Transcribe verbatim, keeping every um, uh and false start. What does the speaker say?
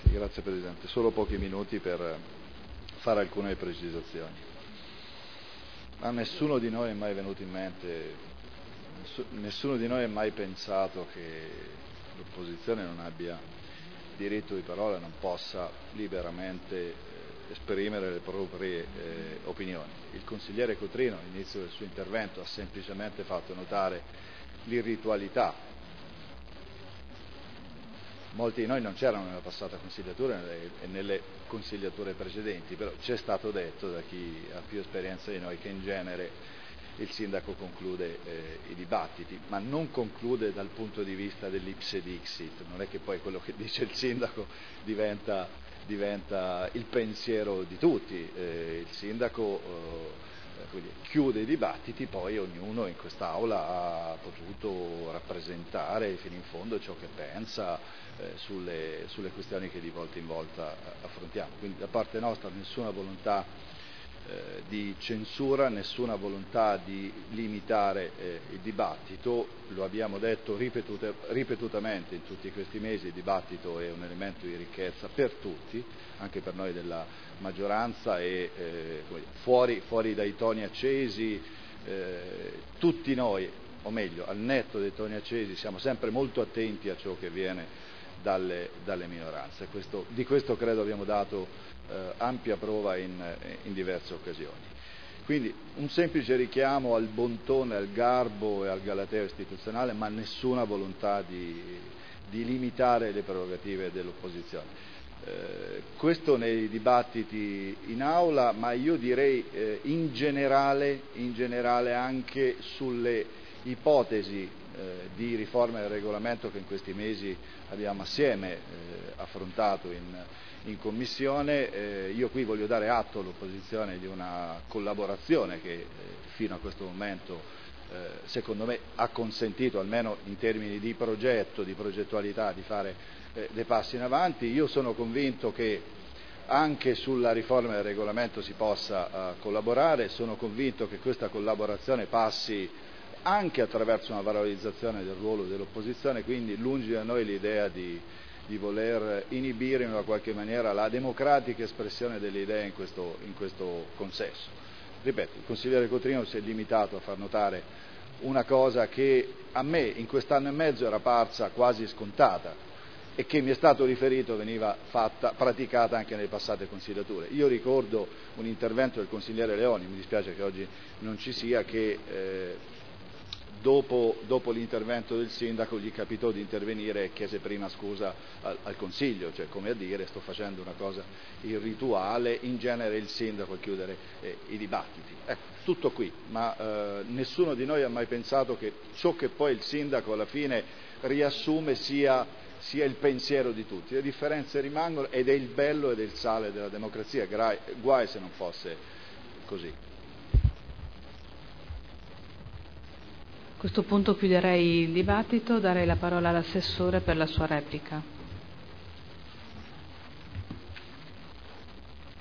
Grazie Presidente. Solo pochi minuti per fare alcune precisazioni. A nessuno di noi è mai venuto in mente, nessuno di noi ha mai pensato che l'opposizione non abbia diritto di parola, non possa liberamente eh, esprimere le proprie eh, opinioni. Il consigliere Cotrino all'inizio del suo intervento ha semplicemente fatto notare l'irritualità. Molti di noi non c'erano nella passata consigliatura e nelle consigliature precedenti, però c'è stato detto da chi ha più esperienza di noi che in genere il sindaco conclude eh, i dibattiti, ma non conclude dal punto di vista dell'ipse dixit, non è che poi quello che dice il sindaco diventa, diventa il pensiero di tutti, eh, il sindaco eh, chiude i dibattiti, poi ognuno in quest'Aula ha potuto rappresentare fino in fondo ciò che pensa eh, sulle, sulle questioni che di volta in volta affrontiamo. Quindi da parte nostra nessuna volontà eh, di censura, nessuna volontà di limitare eh, il dibattito, lo abbiamo detto ripetute, ripetutamente in tutti questi mesi, il dibattito è un elemento di ricchezza per tutti, anche per noi della maggioranza e eh, fuori, fuori dai toni accesi, eh, tutti noi, o meglio, al netto dei toni accesi, siamo sempre molto attenti a ciò che viene dalle, dalle minoranze. Questo, di questo credo abbiamo dato eh, ampia prova in, in diverse occasioni. Quindi un semplice richiamo al bon ton, al garbo e al galateo istituzionale, ma nessuna volontà di, di limitare le prerogative dell'opposizione. Eh, questo nei dibattiti in aula, ma io direi eh, in generale, in generale anche sulle ipotesi eh, di riforma del regolamento che in questi mesi abbiamo assieme eh, affrontato in, in Commissione. Eh, io qui voglio dare atto all'opposizione di una collaborazione che eh, fino a questo momento eh, secondo me ha consentito, almeno in termini di progetto, di progettualità, di fare eh, dei passi in avanti. Io sono convinto che anche sulla riforma del regolamento si possa uh, collaborare, sono convinto che questa collaborazione passi anche attraverso una valorizzazione del ruolo dell'opposizione, quindi lungi da noi l'idea di, di voler inibire in una qualche maniera la democratica espressione delle idee in questo, in questo consesso. Ripeto, il consigliere Cotrino si è limitato a far notare una cosa che a me in quest'anno e mezzo era parsa quasi scontata e che mi è stato riferito veniva fatta, praticata anche nelle passate consigliature. Io ricordo un intervento del consigliere Leoni, mi dispiace che oggi non ci sia, che eh, dopo, dopo l'intervento del sindaco gli capitò di intervenire e chiese prima scusa al, al Consiglio, cioè come a dire sto facendo una cosa irrituale, in genere il sindaco a chiudere eh, i dibattiti. Ecco, tutto qui, ma eh, nessuno di noi ha mai pensato che ciò che poi il sindaco alla fine riassume sia sia il pensiero di tutti. Le differenze rimangono ed è il bello ed è il sale della democrazia, guai se non fosse così. A questo punto chiuderei il dibattito, darei la parola all'assessore per la sua replica.